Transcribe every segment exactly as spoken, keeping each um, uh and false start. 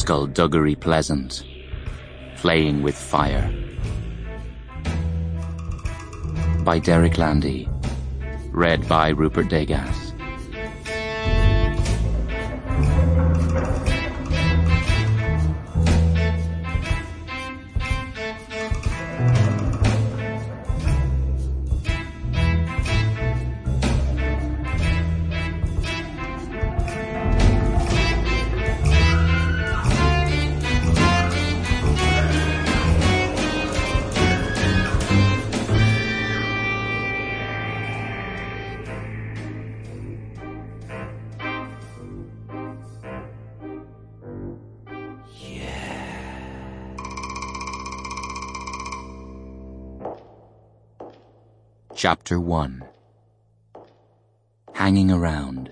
Skullduggery Pleasant, Playing with Fire. By Derek Landy. Read by Rupert Degas. Chapter one. Hanging Around.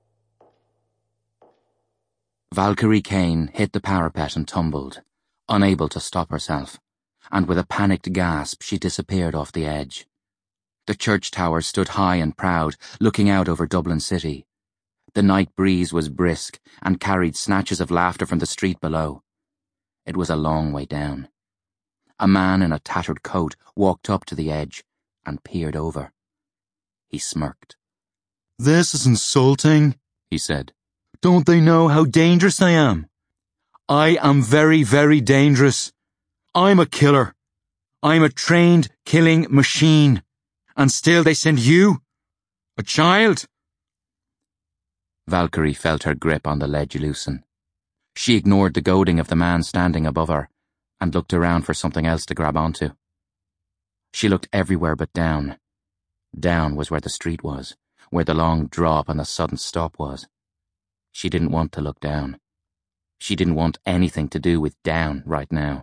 Valkyrie Kane hit the parapet and tumbled, unable to stop herself, and with a panicked gasp she disappeared off the edge. The church tower stood high and proud, looking out over Dublin city. The night breeze was brisk and carried snatches of laughter from the street below. It was a long way down. A man in a tattered coat walked up to the edge and peered over. He smirked. "This is insulting," he said. "Don't they know how dangerous I am? I am very, very dangerous. I'm a killer. I'm a trained killing machine. And still they send you? A child?" Valkyrie felt her grip on the ledge loosen. She ignored the goading of the man standing above her and looked around for something else to grab onto. She looked everywhere but down. Down was where the street was, where the long drop and the sudden stop was. She didn't want to look down. She didn't want anything to do with down right now.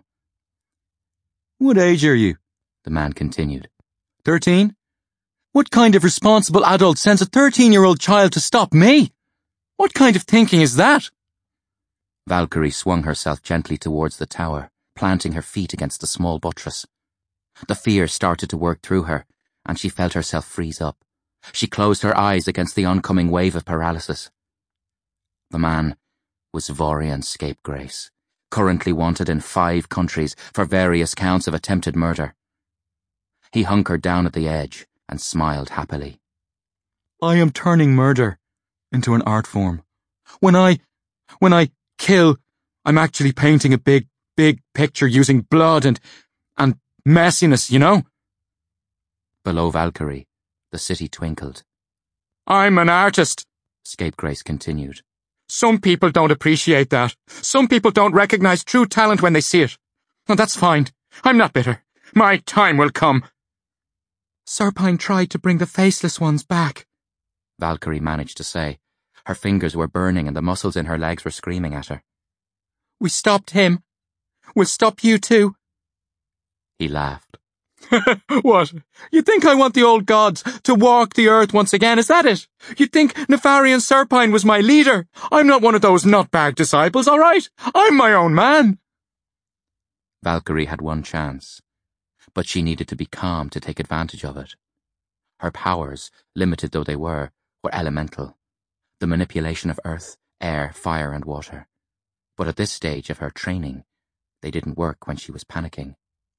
"What age are you?" the man continued. Thirteen? What kind of responsible adult sends a thirteen-year-old child to stop me? What kind of thinking is that? Valkyrie swung herself gently towards the tower, planting her feet against the small buttress. The fear started to work through her, and she felt herself freeze up. She closed her eyes against the oncoming wave of paralysis. The man was Vorian Scapegrace, currently wanted in five countries for various counts of attempted murder. He hunkered down at the edge and smiled happily. "I am turning murder into an art form. When I, when I kill, I'm actually painting a big, big picture using blood and, and messiness, you know?" Below Valkyrie, the city twinkled. "I'm an artist," Scapegrace continued. "Some people don't appreciate that. Some people don't recognize true talent when they see it. And that's fine. I'm not bitter. My time will come." "Serpine tried to bring the faceless ones back," Valkyrie managed to say. Her fingers were burning and the muscles in her legs were screaming at her. "We stopped him. We'll stop you too." He laughed. "What? You think I want the old gods to walk the earth once again, is that it? You think Nefarian Serpine was my leader? I'm not one of those nutbag disciples, all right? I'm my own man." Valkyrie had one chance, but she needed to be calm to take advantage of it. Her powers, limited though they were, were elemental. The manipulation of earth, air, fire and water. But at this stage of her training, they didn't work when she was panicking.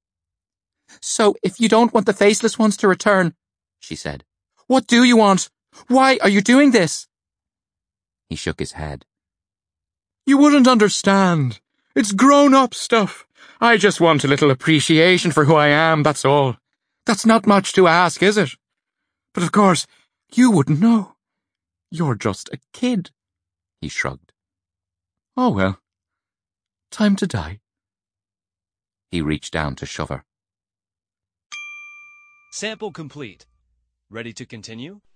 "So if you don't want the faceless ones to return," she said, "what do you want? Why are you doing this?" He shook his head. "You wouldn't understand. It's grown-up stuff. I just want a little appreciation for who I am, that's all. That's not much to ask, is it? But of course, you wouldn't know. You're just a kid." He shrugged. "Oh well. Time to die." He reached down to shove her. Sample complete. Ready to continue?